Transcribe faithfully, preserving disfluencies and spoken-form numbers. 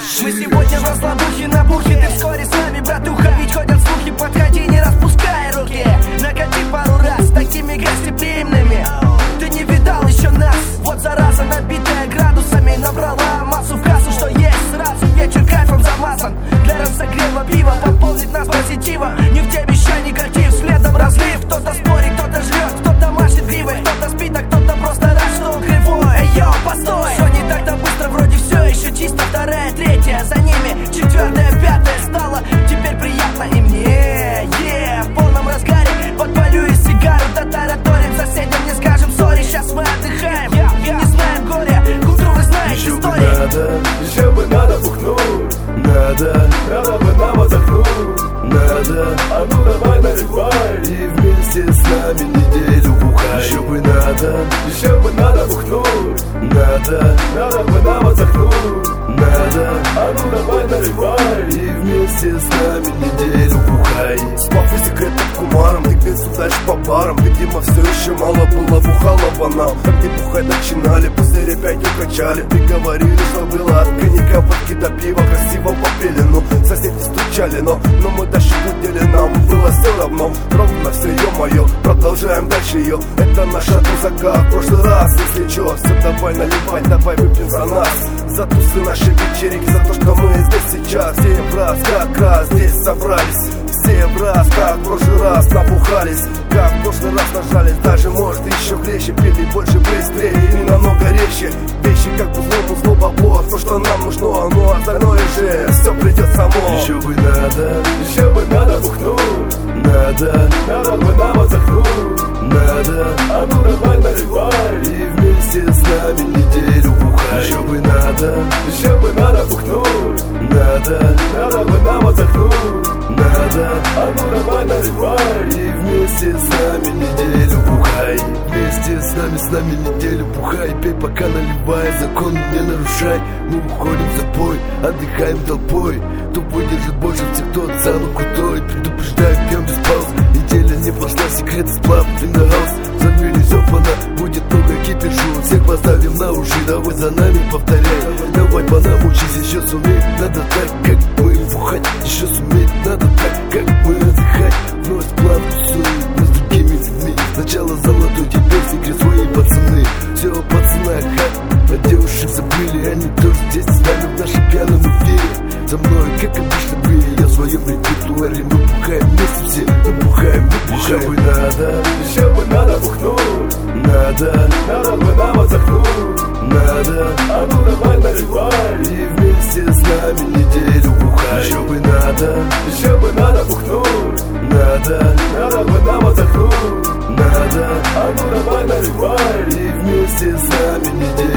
Мы сегодня в разлабухе на бухе, ты вскоре с нами, братуха. Ведь ходят слухи, подходи, не распускай руки. Накати пару раз такими гостеприимными. Ты не видал еще нас. Вот зараза, набитая градусами, набрала массу в кассу, что есть сразу. Вечер кайфом замазан, для разогрева пива пополнит нас позитивом. Не в тебе еще негатив, следом разлив. Кто-то спорит, кто-то жрет, кто-то машет гривой, кто-то спит, а кто-то просто рад, что он кривой. Эй, йо, постой! Все не так-то быстро, вроде все еще чисто. Вторая, третья, за ними четвертая, пятая стала теперь приятно и мне. Е, в полном разгаре подпалю и сигару, дотараторим соседям, не скажем сори. Сейчас мы отдыхаем и не знаем горя. К утру вы знаете истории. Надо, еще бы надо бухнуть. Надо, надо бы нам отдохнуть. Надо, а ну давай наливай. И вместе с нами неделю бухай. Еще бы надо, еще бы надо бухнуть. Надо, надо бы нам отдохнуть. Надо, а ну давай наливай. И вместе с нами неделю бухай. Спав и секретным кумаром, ты пенсу дальше по парам. Видимо, все еще мало было бухалова нам. Там где бухать начинали, после опять укачали. Ты говорили, что было от коньяка, водки до пива. Красиво попели, ну соседи стучали. Но, но мы дальше худели, нам было все равно. Ровно все, ё-моё, продолжаем дальше ее. Это наша тузака, в прошлый раз, если чё. Все, давай наливать, давай выпьем за нас. За тусы наши вечеринки, за то, что мы здесь сейчас. Все в раз, как раз здесь собрались. Все в раз, как в прошлый раз набухались. Как в прошлый раз нажались, даже может еще крепче. Пили больше, быстрее и намного резче. Вещи как узлом, узло бабло. То, что нам нужно, ну остальное же все придет само. Еще бы надо, еще бы надо бухнуть. Надо, надо бы нам отдохнуть. Надо, а ну давай наливай. И вместе с нами неделю бухай. Еще бы надо, еще бы надо бухнуть. Надо, надо бы нам отдохнуть. Надо, а ну давай наливай. И вместе с нами неделю бухай. Вместе с нами, с нами неделю бухай. Пей пока наливай, закон не нарушай. Мы уходим в запой, отдыхаем толпой. Кто выдержит больше всех, тот самый крутой. Предупреждаю, пьем без пауз. Неделя не пошла, секрет сплав, фингерхаус. Завелись опана, будет много кипишу. Всех поставим на уши, давай за нами повторяй. Давай по нам учись, еще суметь. Надо так, как мы бухать. Еще суметь, надо так, как мы отдыхать. Вновь сплав тусуем, мы с другими людьми. Сначала золотой, теперь секрет свои пацаны. Все о пацанах, а, а девушек забыли. Они тоже здесь с нами в нашем пьяном эфире. За мной, как обычно были, я в своем репертуаре. Мы бухаем вместе все, мы бухаем, мы бухаем. Еще бы надо, еще бы надо бухнуть. Надо, надо бы нам отдохнуть. Надо, а ну давай наливай. И вместе с нами неделю бухай. Еще бы надо, еще бы надо бухнуть. Надо, надо бы нам отдохнуть. Надо, а ну давай наливай. И вместе с нами неделю